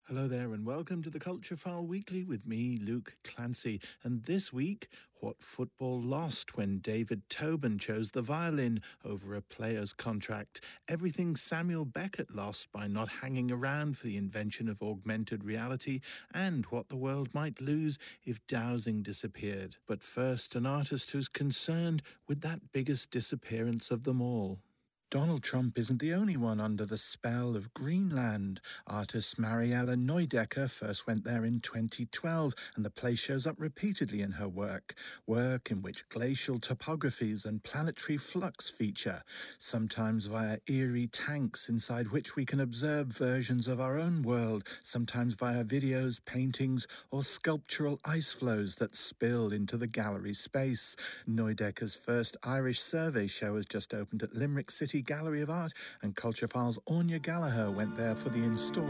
Hello there and welcome to the Culture File Weekly with me, Luke Clancy. And this week, what football lost when David Tobin chose the violin over a player's contract. Everything Samuel Beckett lost by not hanging around for the invention of augmented reality, and what the world might lose if dowsing disappeared. But first, an artist who's concerned with that biggest disappearance of them all. Donald Trump isn't the only one under the spell of Greenland. Artist Mariella Neudecker first went there in 2012, and the place shows up repeatedly in her work in which glacial topographies and planetary flux feature, sometimes via eerie tanks inside which we can observe versions of our own world, sometimes via videos, paintings, or sculptural ice flows that spill into the gallery space. Neudecker's first Irish survey show has just opened at Limerick City Gallery of Art, and Culture File's Anya Gallagher went there for the install.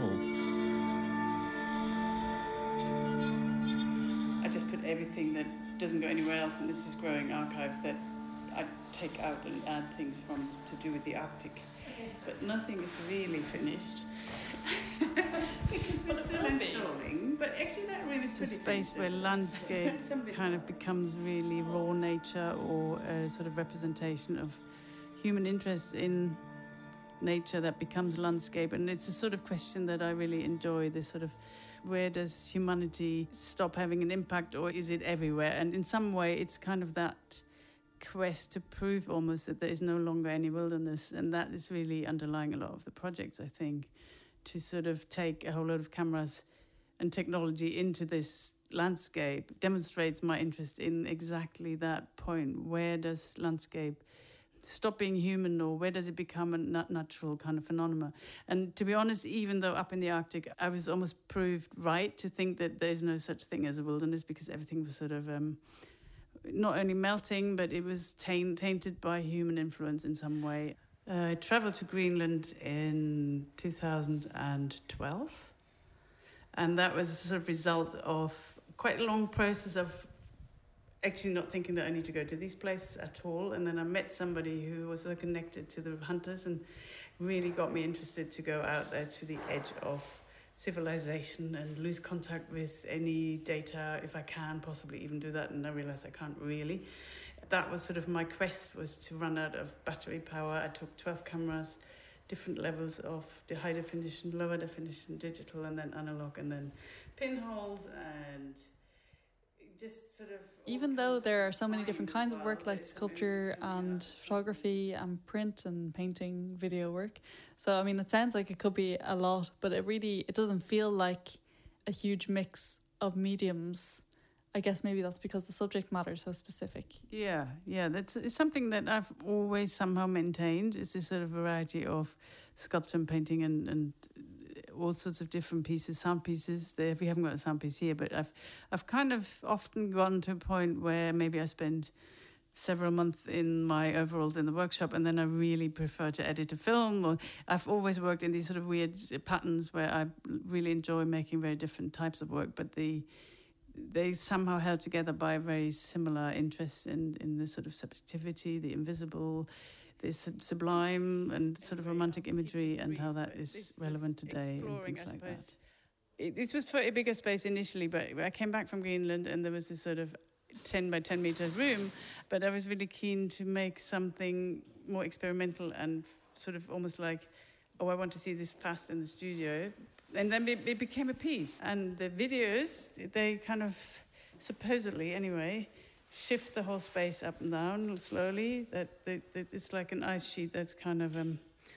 I just put everything that doesn't go anywhere else in this growing archive that I take out and add things from to do with the Arctic. But nothing is really finished. Because we're still installing. But actually that room is a space where landscape kind of becomes really raw nature, or a sort of representation of human interest in nature that becomes landscape. And it's a sort of question that I really enjoy, this sort of, where does humanity stop having an impact, or is it everywhere? And in some way it's kind of that quest to prove almost that there is no longer any wilderness, and that is really underlying a lot of the projects, I think, to sort of take a whole load of cameras and technology into this landscape demonstrates my interest in exactly that point. Where does landscape stop being human, or where does it become a natural kind of phenomenon? And to be honest, even though up in the Arctic, I was almost proved right to think that there's no such thing as a wilderness, because everything was sort of not only melting, but it was tainted by human influence in some way. I travelled to Greenland in 2012, and that was a sort of result of quite a long process of actually not thinking that I need to go to these places at all. And then I met somebody who was so connected to the hunters and really got me interested to go out there to the edge of civilization and lose contact with any data, if I can possibly even do that. And I realized I can't really. That was sort of my quest, was to run out of battery power. I took 12 cameras, different levels of the high definition, lower definition, digital, and then analog, and then pinholes, and just sort of... Even though there are so many different kinds of work, like sculpture and photography and print and painting, video work. So, I mean, it sounds like it could be a lot, but it doesn't feel like a huge mix of mediums. I guess maybe that's because the subject matter is so specific. Yeah, it's something that I've always somehow maintained, is this sort of variety of sculpture and painting and all sorts of different pieces, sound pieces. We haven't got a sound piece here, but I've kind of often gone to a point where maybe I spend several months in my overalls in the workshop, and then I really prefer to edit a film. Or I've always worked in these sort of weird patterns where I really enjoy making very different types of work, but they somehow held together by a very similar interest in the sort of subjectivity, the invisible, the sublime, and sort of romantic imagery, and how that is relevant today and things like that. This was for a bigger space initially, but I came back from Greenland and there was this sort of 10 by 10 meter room, but I was really keen to make something more experimental and sort of almost like, I want to see this fast in the studio. And then it became a piece. And the videos, they kind of, supposedly anyway, shift the whole space up and down slowly. That it's like an ice sheet that's kind of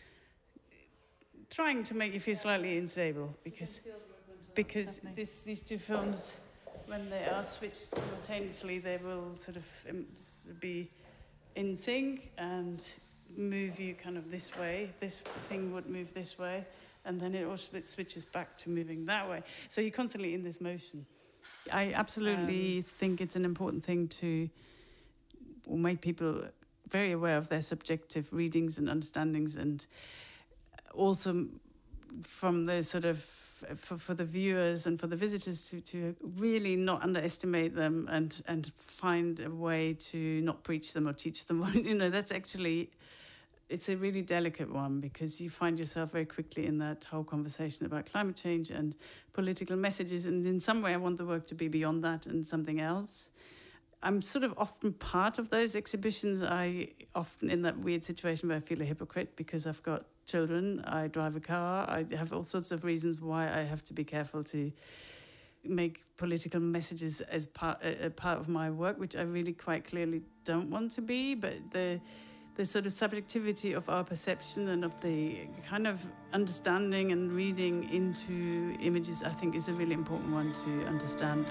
trying to make you feel slightly unstable. Because these two films, when they are switched simultaneously, they will sort of be in sync and move you kind of this way. This thing would move this way, and then it also switches back to moving that way. So you're constantly in this motion. I absolutely think it's an important thing to make people very aware of their subjective readings and understandings, and also from the sort of for the viewers and for the visitors to really not underestimate them and find a way to not preach them or teach them. That's actually it's a really delicate one because you find yourself very quickly in that whole conversation about climate change and political messages. And in some way, I want the work to be beyond that and something else. I'm sort of often part of those exhibitions. I often in that weird situation where I feel a hypocrite because I've got children, I drive a car, I have all sorts of reasons why I have to be careful to make political messages as part of my work, which I really quite clearly don't want to be. But the sort of subjectivity of our perception and of the kind of understanding and reading into images, I think, is a really important one to understand.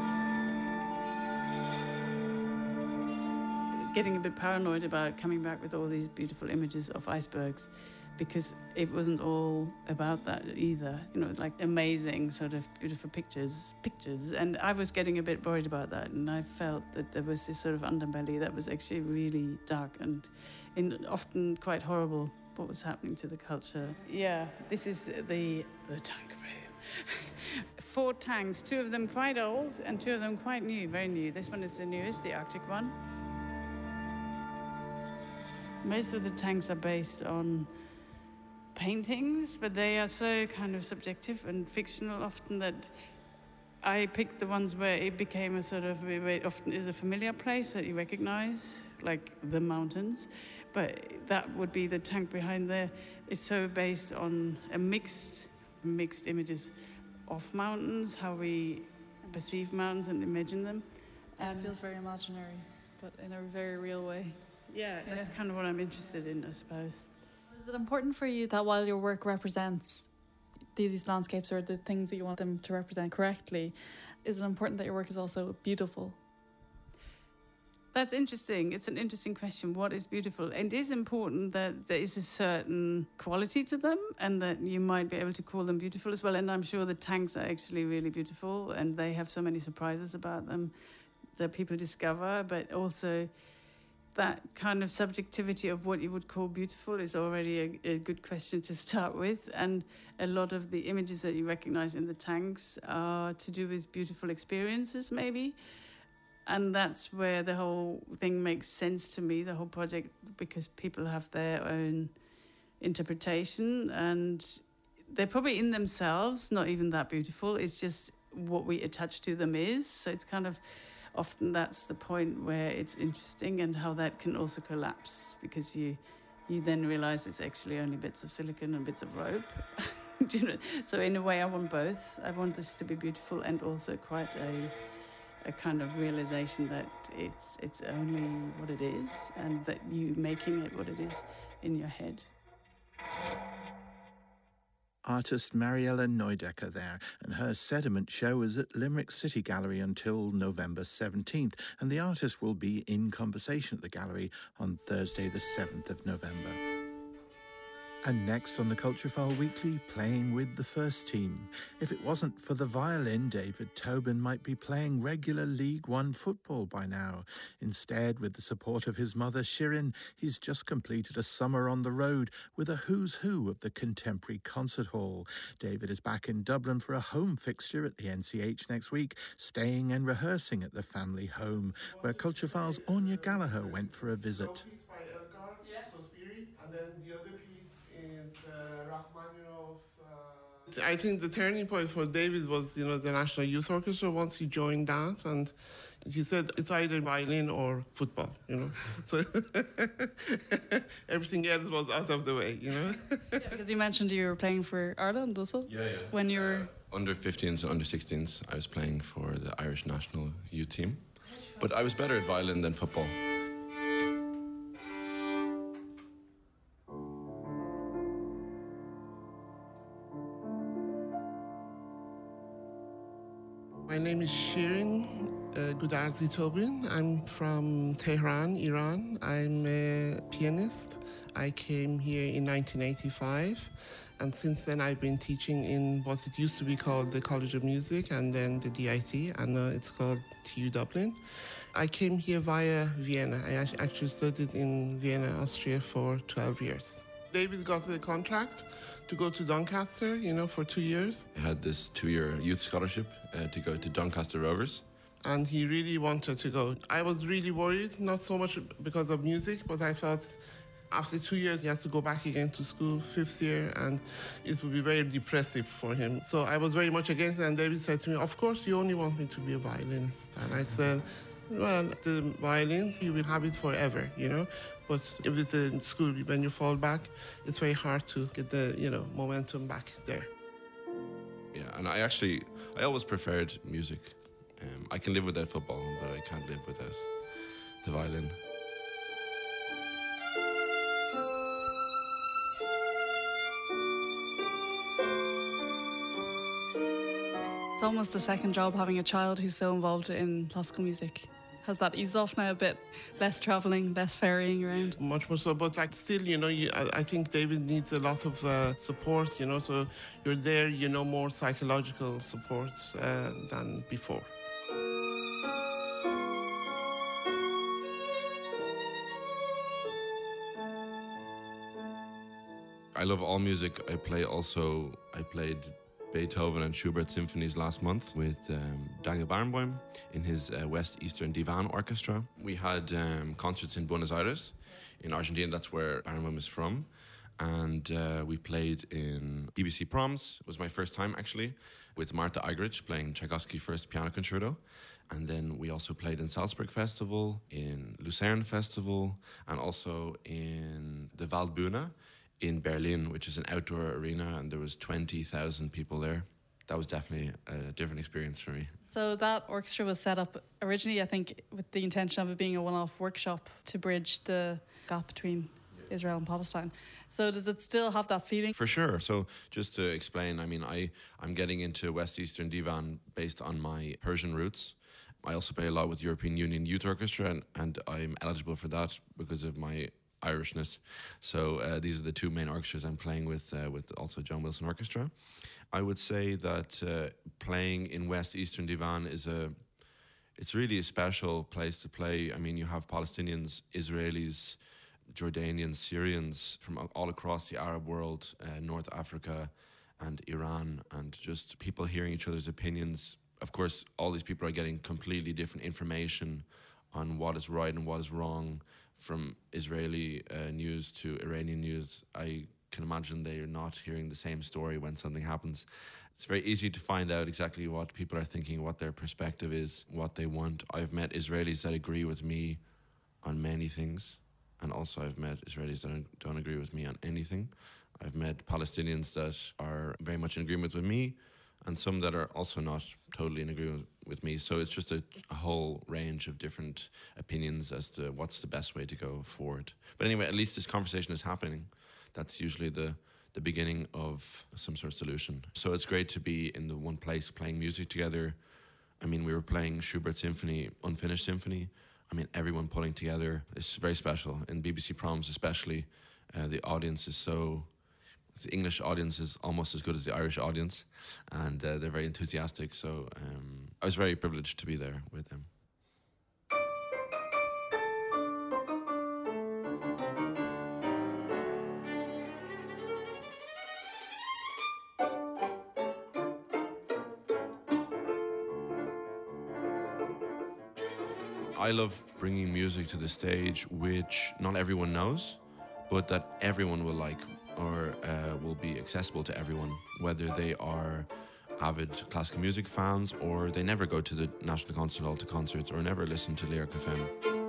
Getting a bit paranoid about coming back with all these beautiful images of icebergs, because it wasn't all about that either, like amazing sort of beautiful pictures. And I was getting a bit worried about that, and I felt that there was this sort of underbelly that was actually really dark and often quite horrible, what was happening to the culture. Yeah, this is the tank room. 4 tanks, 2 of them quite old and 2 of them quite new, very new. This one is the newest, the Arctic one. Most of the tanks are based on paintings, but they are so kind of subjective and fictional often that I picked the ones where it became a sort of, where it often is a familiar place that you recognize, like the mountains. But that would be the tank behind there. It's so based on a mixed images of mountains, how we perceive mountains and imagine them. It feels very imaginary, but in a very real way. Yeah, that's kind of what I'm interested in, I suppose. Is it important for you that while your work represents these landscapes or the things that you want them to represent correctly, is it important that your work is also beautiful? That's interesting. It's an interesting question. What is beautiful? And it is important that there is a certain quality to them and that you might be able to call them beautiful as well. And I'm sure the tanks are actually really beautiful and they have so many surprises about them that people discover, but also that kind of subjectivity of what you would call beautiful is already a good question to start with. And a lot of the images that you recognize in the tanks are to do with beautiful experiences, maybe. And that's where the whole thing makes sense to me, the whole project, because people have their own interpretation and they're probably in themselves not even that beautiful. It's just what we attach to them is. So it's kind of often that's the point where it's interesting and how that can also collapse because you then realize it's actually only bits of silicon and bits of rope. So in a way I want both. I want this to be beautiful and also quite a kind of realization that it's only what it is and that you making it what it is in your head. Artist Mariella Neudecker there, and her Sediment show is at Limerick City Gallery until November 17th, and the artist will be in conversation at the gallery on Thursday the 7th of November. And next on the Culture File Weekly, playing with the first team. If it wasn't for the violin, David Tobin might be playing regular League One football by now. Instead, with the support of his mother Shirin, he's just completed a summer on the road with a who's who of the Contemporary Concert Hall. David is back in Dublin for a home fixture at the NCH next week, staying and rehearsing at the family home, where Culture File's Anya Gallagher went for a visit. I think the turning point for David was, the National Youth Orchestra once he joined that, and he said it's either violin or football, So everything else was out of the way, Yeah, because you mentioned you were playing for Ireland also? Yeah. When you were... under 15s and under 16s, I was playing for the Irish national youth team. But I was better at violin than football. My name is Shirin Gudarzi Tobin. I'm from Tehran, Iran. I'm a pianist. I came here in 1985, and since then I've been teaching in what it used to be called the College of Music and then the DIT, and it's called TU Dublin. I came here via Vienna. I actually studied in Vienna, Austria for 12 years. David got a contract to go to Doncaster, for 2 years. I had this 2-year youth scholarship to go to Doncaster Rovers. And he really wanted to go. I was really worried, not so much because of music, but I thought After 2 years, he has to go back again to school, 5th year, and it would be very depressive for him. So I was very much against it, and David said to me, of course, you only want me to be a violinist. And I said, well, the violin, you will have it forever, you know. But if it's in school, when you fall back, it's very hard to get the, momentum back there. Yeah, and I always preferred music. I can live without football, but I can't live without the violin. It's almost a second job having a child who's so involved in classical music. Has that eased off now a bit? Less travelling, less ferrying around? Much more so, but still, I think David needs a lot of support, so you're there, more psychological support than before. I love all music. I played Beethoven and Schubert symphonies last month with Daniel Barenboim in his West Eastern Divan Orchestra. We had concerts in Buenos Aires, in Argentina. That's where Barenboim is from. And we played in BBC Proms. It was my first time, actually, with Marta Eigerich playing Tchaikovsky First Piano Concerto. And then we also played in Salzburg Festival, in Lucerne Festival, and also in the Waldbühne in Berlin, which is an outdoor arena, and there was 20,000 people there. That was definitely a different experience for me. So that orchestra was set up originally, I think, with the intention of it being a one-off workshop to bridge the gap between Israel and Palestine. So does it still have that feeling? For sure. So just to explain, I'm getting into West Eastern Divan based on my Persian roots. I also play a lot with European Union Youth Orchestra, and I'm eligible for that because of my Irishness. So these are the two main orchestras I'm playing with also John Wilson Orchestra. I would say that playing in West Eastern Divan it's really a special place to play. I mean, you have Palestinians, Israelis, Jordanians, Syrians from all across the Arab world, North Africa and Iran, and just people hearing each other's opinions. Of course, all these people are getting completely different information on what is right and what is wrong, from Israeli news to Iranian news. I can imagine they are not hearing the same story when something happens. It's very easy to find out exactly what people are thinking, what their perspective is, what they want. I've met Israelis that agree with me on many things, and also I've met Israelis that don't agree with me on anything. I've met Palestinians that are very much in agreement with me, and some that are also not totally in agreement with me. So it's just a whole range of different opinions as to what's the best way to go forward. But anyway, at least this conversation is happening. That's usually the beginning of some sort of solution. So it's great to be in the one place playing music together. I mean, we were playing Schubert Symphony, Unfinished Symphony. I mean, everyone pulling together. It's very special. In BBC Proms especially, the audience is so... The English audience is almost as good as the Irish audience, and they're very enthusiastic. So I was very privileged to be there with them. I love bringing music to the stage which not everyone knows, but that everyone will like, or will be accessible to everyone, whether they are avid classical music fans or they never go to the National Concert Hall to concerts or never listen to Lyric FM.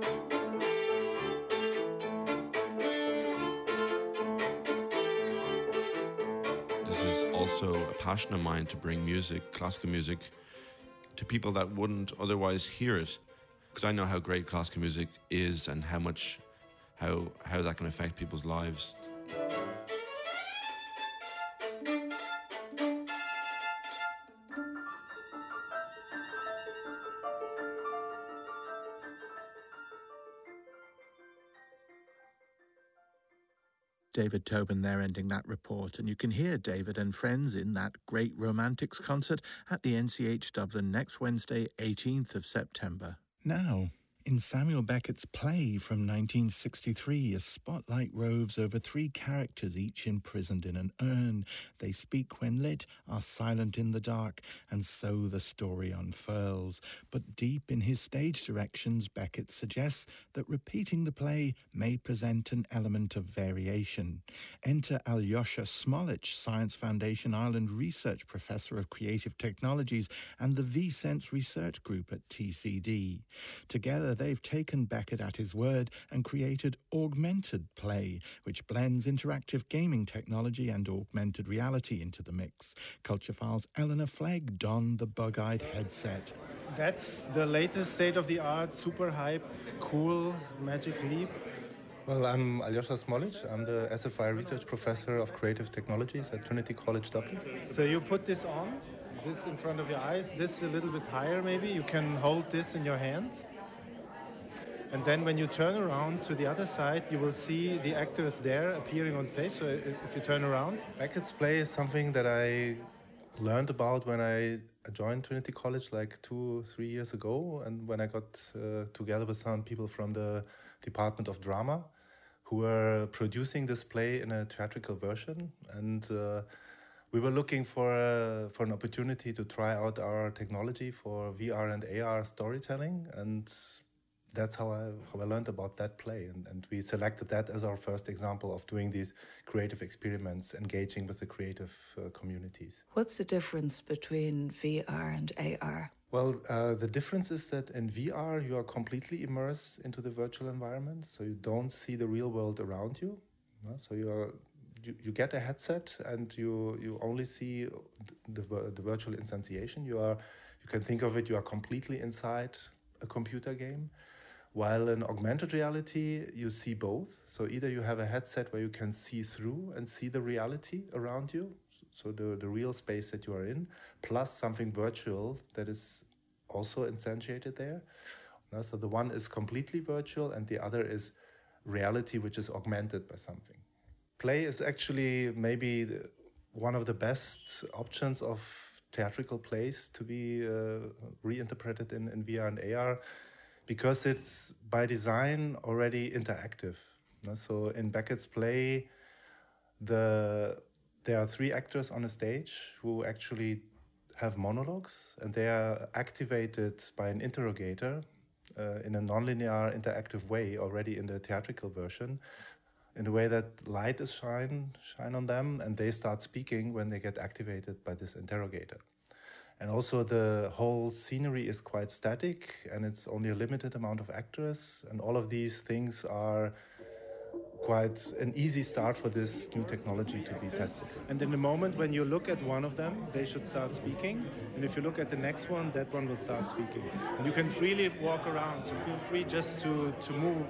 This is also a passion of mine to bring music, classical music, to people that wouldn't otherwise hear it, because I know how great classical music is and how that can affect people's lives. David Tobin there ending that report, and you can hear David and friends in that Great Romantics concert at the NCH Dublin next Wednesday, 18th of September. Now, In Samuel Beckett's play from 1963, a spotlight roves over three characters, each imprisoned in an urn. They speak when lit, are silent in the dark, and so the story unfurls. But deep in his stage directions, Beckett suggests that repeating the play may present an element of variation. Enter Alyosha Smolich, Science Foundation Ireland Research Professor of Creative Technologies and the V-Sense Research Group at TCD. Together, they've taken Beckett at his word and created Augmented Play, which blends interactive gaming technology and augmented reality into the mix. Culture Files' Eleanor Flegg donned the bug-eyed headset. That's the latest state-of-the-art, super hype, cool Magic Leap. Well, I'm Alyosha Smolich. I'm the SFI Research Professor of Creative Technologies at Trinity College Dublin. So you put this on, this in front of your eyes, this a little bit higher maybe. You can hold this in your hand. And then when you turn around to the other side, you will see the actors there appearing on stage. So if you turn around. Beckett's play is something that I learned about when I joined Trinity College like 2-3 years ago, and when I got together with some people from the Department of Drama who were producing this play in a theatrical version. And we were looking for an opportunity to try out our technology for VR and AR storytelling, and that's how I learned about that play, and we selected that as our first example of doing these creative experiments, engaging with the creative communities. What's the difference between VR and AR? Well, the difference is that in VR you are completely immersed into the virtual environment, so you don't see the real world around you. So you get a headset and you only see the virtual instantiation. You can think of it, you are completely inside a computer game. While in augmented reality, you see both. So either you have a headset where you can see through and see the reality around you, so the real space that you are in, plus something virtual that is also instantiated there. So the one is completely virtual and the other is reality, which is augmented by something. Play is actually maybe one of the best options of theatrical plays to be reinterpreted in VR and AR, because it's by design already interactive. So in Beckett's play, there are three actors on a stage who actually have monologues, and they are activated by an interrogator in a nonlinear interactive way already in the theatrical version, in a way that light is shine on them, and they start speaking when they get activated by this interrogator. And also the whole scenery is quite static, and it's only a limited amount of actors, and all of these things are quite an easy start for this new technology to be tested. And in the moment when you look at one of them, they should start speaking. And if you look at the next one, that one will start speaking. And you can freely walk around, so feel free just to move.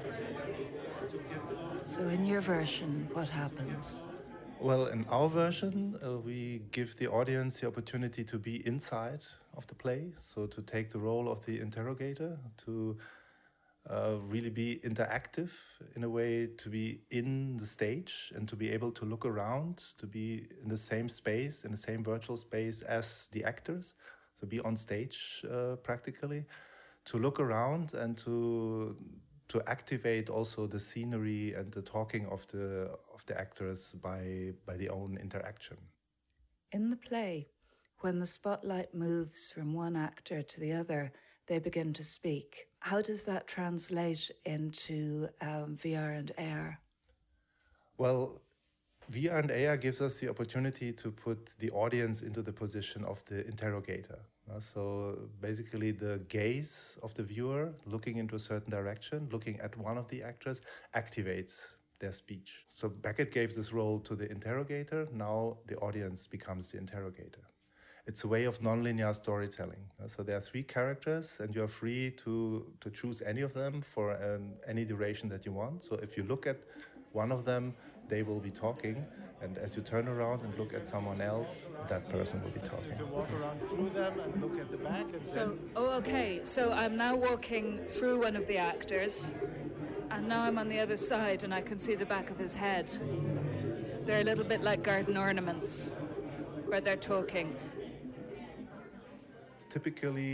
So in your version, what happens? Well, in our version, we give the audience the opportunity to be inside of the play, so to take the role of the interrogator, to really be interactive in a way, to be in the stage and to be able to look around, to be in the same space, in the same virtual space as the actors, so be on stage practically, to look around and to activate also the scenery and the talking of the actors by the own interaction. In the play, when the spotlight moves from one actor to the other, they begin to speak. How does that translate into VR and AR? Well, VR and AR gives us the opportunity to put the audience into the position of the interrogator. So basically the gaze of the viewer looking into a certain direction, looking at one of the actors, activates their speech. So Beckett gave this role to the interrogator. Now the audience becomes the interrogator. It's a way of nonlinear storytelling. So there are three characters, and you're free to choose any of them for any duration that you want. So if you look at one of them, they will be talking, and as you turn around and look at someone else, that person will be talking. You can walk around through them and look at the back. And okay. So I'm now walking through one of the actors, and now I'm on the other side, and I can see the back of his head. They're a little bit like garden ornaments, where they're talking. Typically,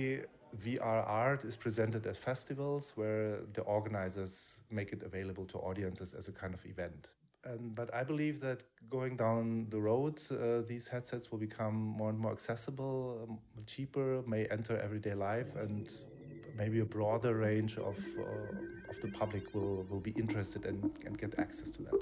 VR art is presented at festivals where the organizers make it available to audiences as a kind of event. But I believe that going down the road, these headsets will become more and more accessible, cheaper, may enter everyday life, and maybe a broader range of the public will be interested and get access to that.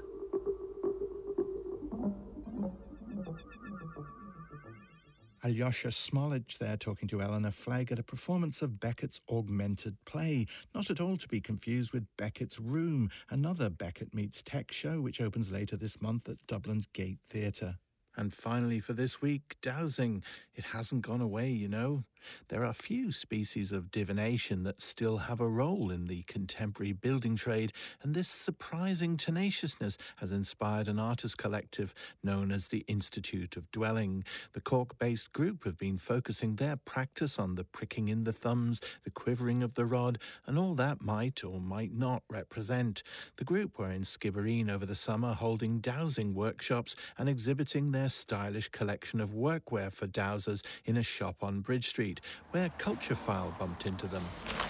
Alyosha Smolich there talking to Eleanor Flagg at a performance of Beckett's Augmented Play, not at all to be confused with Beckett's Room, another Beckett Meets Tech show which opens later this month at Dublin's Gate Theatre. And finally for this week, dowsing. It hasn't gone away, you know. There are few species of divination that still have a role in the contemporary building trade, and this surprising tenaciousness has inspired an artist collective known as the Institute of Dwelling. The Cork-based group have been focusing their practice on the pricking in the thumbs, the quivering of the rod, and all that might or might not represent. The group were in Skibbereen over the summer holding dowsing workshops and exhibiting their stylish collection of workwear for dowsers in a shop on Bridge Street, where Culturefile bumped into them.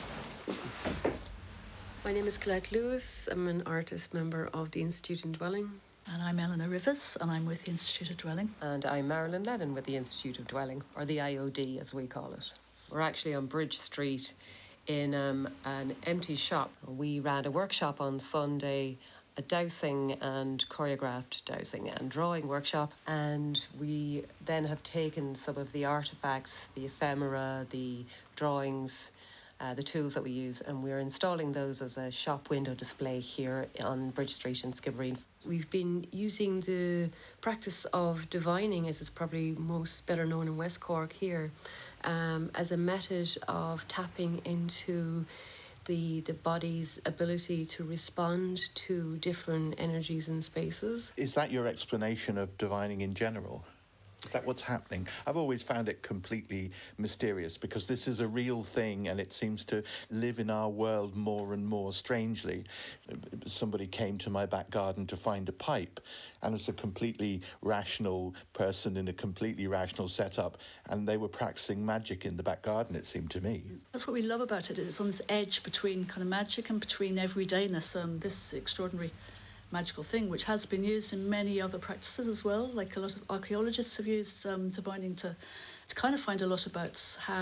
My name is Colette Lewis. I'm an artist member of the Institute of Dwelling. And I'm Eleanor Rivers, and I'm with the Institute of Dwelling. And I'm Marilyn Lennon with the Institute of Dwelling, or the IOD as we call it. We're actually on Bridge Street in an empty shop. We ran a workshop on Sunday, a dowsing and choreographed dowsing and drawing workshop, and we then have taken some of the artefacts, the ephemera, the drawings, the tools that we use, and we're installing those as a shop window display here on Bridge Street in Skibbereen. We've been using the practice of divining, as it's probably most better known in West Cork here, as a method of tapping into the body's ability to respond to different energies and spaces. Is that your explanation of divining in general? Is that what's happening? I've always found it completely mysterious because this is a real thing and it seems to live in our world more and more strangely. Somebody came to my back garden to find a pipe, and it's a completely rational person in a completely rational setup, and they were practicing magic in the back garden, it seemed to me. That's what we love about it. It's on this edge between kind of magic and between everydayness. This extraordinary magical thing, which has been used in many other practices as well. Like a lot of archaeologists have used divining to kind of find a lot about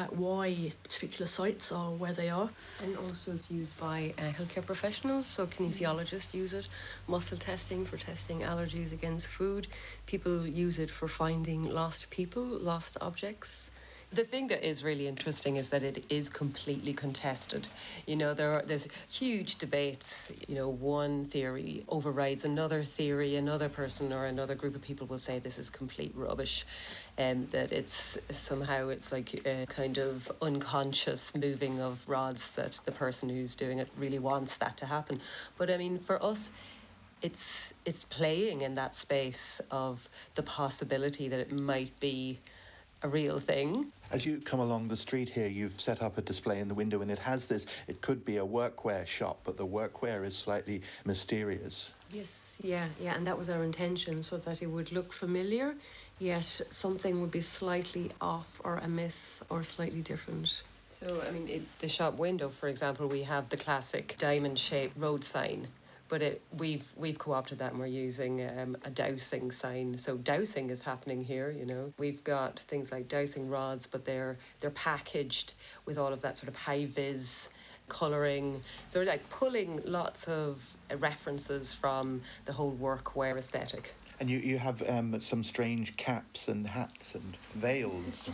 why particular sites are where they are. And also it's used by healthcare professionals, so kinesiologists use it, muscle testing for testing allergies against food. People use it for finding lost people, lost objects. The thing that is really interesting is that it is completely contested. You know, there's huge debates. You know, one theory overrides another theory. Another person or another group of people will say this is complete rubbish, and that it's like a kind of unconscious moving of rods that the person who's doing it really wants that to happen. But I mean, for us, it's playing in that space of the possibility that it might be a real thing. As you come along the street here, you've set up a display in the window, and it could be a workwear shop, but the workwear is slightly mysterious. Yes, yeah, and that was our intention, so that it would look familiar, yet something would be slightly off or amiss or slightly different. So, I mean, the shop window, for example, we have the classic diamond-shaped road sign, but we've co-opted that and we're using a dowsing sign. So dowsing is happening here, you know. We've got things like dowsing rods, but they're packaged with all of that sort of high-vis colouring. So we're like pulling lots of references from the whole workwear aesthetic. And you have some strange caps and hats and veils.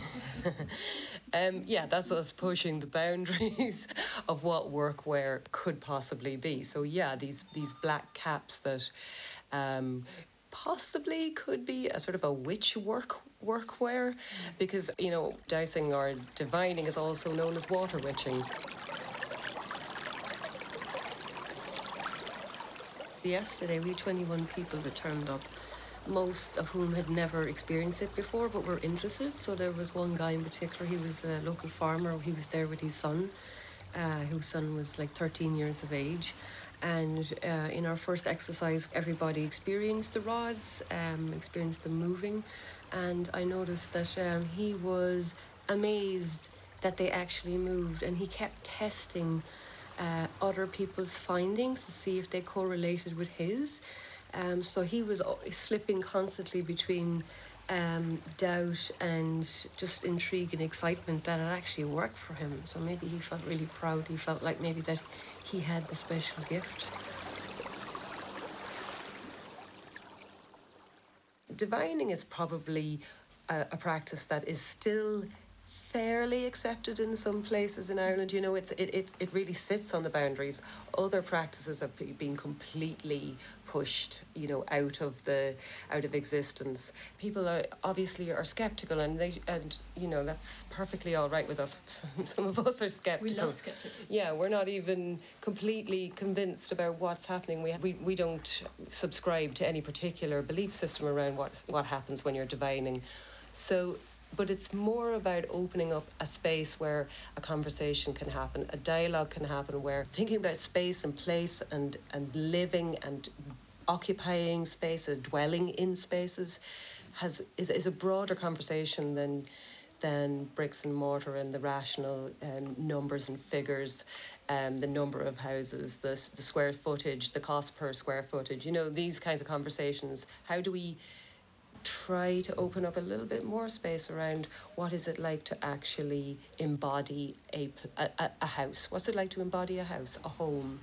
Yeah, that's us pushing the boundaries of what workwear could possibly be. So yeah, these black caps that possibly could be a sort of a witch workwear, because, you know, dowsing or divining is also known as water witching. Yesterday we had 21 people that turned up, most of whom had never experienced it before but were interested. So there was one guy in particular, he was a local farmer, he was there with his son, whose son was like 13 years of age. And in our first exercise, everybody experienced the rods, experienced them moving, and I noticed that he was amazed that they actually moved, and he kept testing other people's findings to see if they correlated with his. So he was slipping constantly between doubt and just intrigue and excitement that it actually worked for him. So maybe he felt really proud. He felt like maybe that he had the special gift. Divining is probably a practice that is still fairly accepted in some places in Ireland. You know, it really sits on the boundaries. Other practices have been completely pushed, you know, out of existence. People are obviously skeptical, and you know, that's perfectly all right with us. Some of us are skeptical. We love skeptics. Yeah, we're not even completely convinced about what's happening. We don't subscribe to any particular belief system around what happens when you're divining. So, but it's more about opening up a space where a conversation can happen, a dialogue can happen, where thinking about space and place and living and occupying space, dwelling in spaces, is a broader conversation than bricks and mortar and the rational numbers and figures, the number of houses, the square footage, the cost per square footage. You know, these kinds of conversations. How do we try to open up a little bit more space around what is it like to actually embody a house? What's it like to embody a house, a home?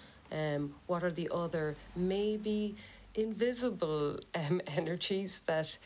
What are the other maybe invisible energies that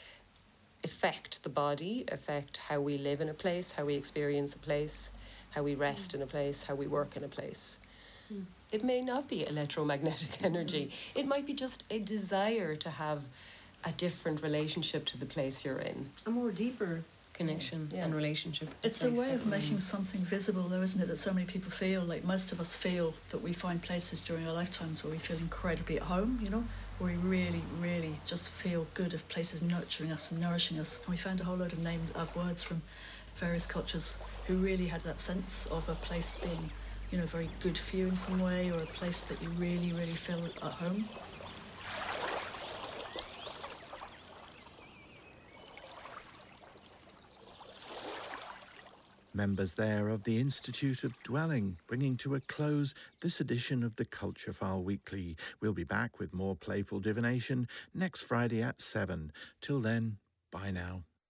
affect the body, affect how we live in a place, how we experience a place, how we rest in a place, how we work in a place? It may not be electromagnetic energy. It might be just a desire to have a different relationship to the place you're in. A more deeper connection and relationship. It's a way of making something visible, though, isn't it, that so many people feel. Like, most of us feel that we find places during our lifetimes where we feel incredibly at home, you know, where we really, really just feel good of places nurturing us and nourishing us. And we found a whole load of words from various cultures who really had that sense of a place being, you know, very good for you in some way, or a place that you really, really feel at home. Members there of the Institute of Dwelling, bringing to a close this edition of the Culture File Weekly. We'll be back with more playful divination next Friday at 7. Till then, bye now.